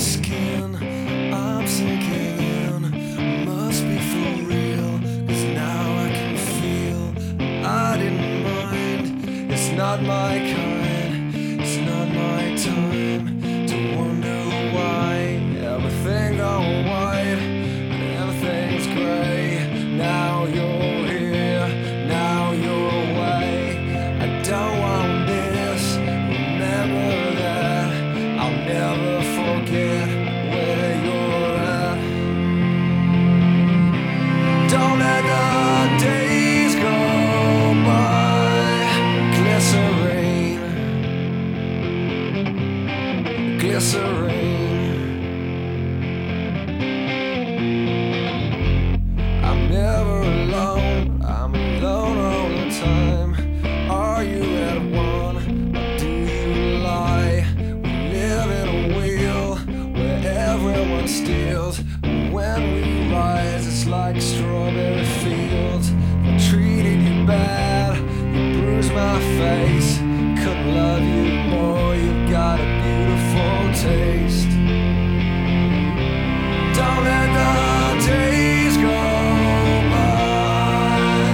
skin, I'm sinking in. Must be for real, 'cause now I can feel I didn't mind. It's not my kind, it's not my time to wonder why everything gone white and everything's gray. Now you're here, now you're away. I don't want this, remember that. I'll never forget where you're at. Don't let the days go by. Glycerine, glycerine. I'm never alone, I'm alone all the time. Are you at one, or do you lie? We live in a wheel where everyone steals. When we rise, it's like strawberry fields. I treated you bad, you bruised my face. Couldn't love you more, you've got a beautiful taste. Don't let the days go by.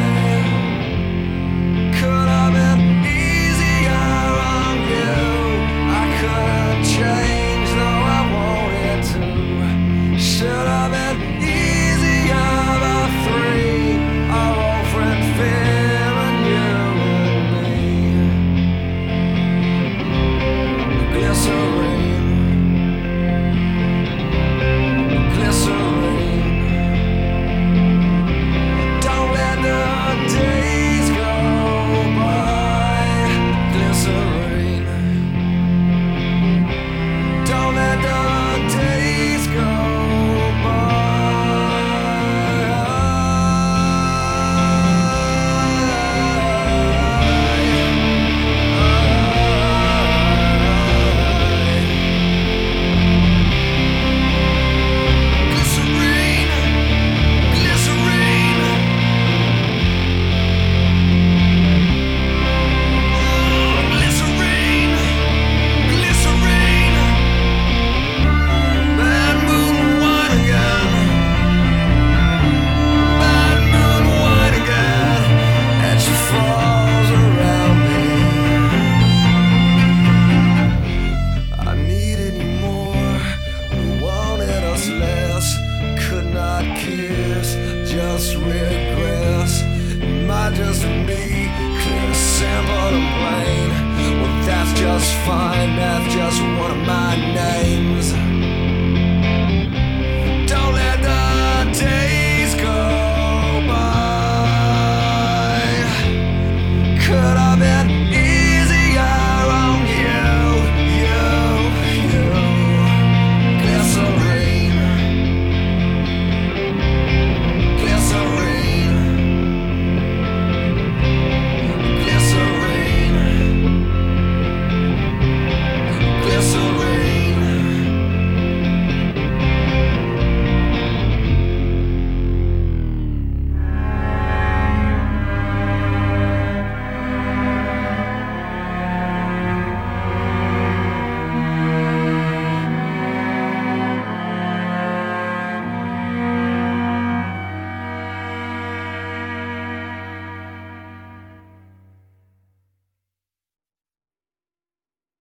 Could have been easier on you. I couldn't change, though I wanted to. Should have been easier by three. Our old friend Phil and you and me. Glycerine, glycerine. Don't let the days go by. Glycerine. Don't let the days go just regress. Am I just me? Clear, simple and plain. Well, that's just fine. That's just one of my names.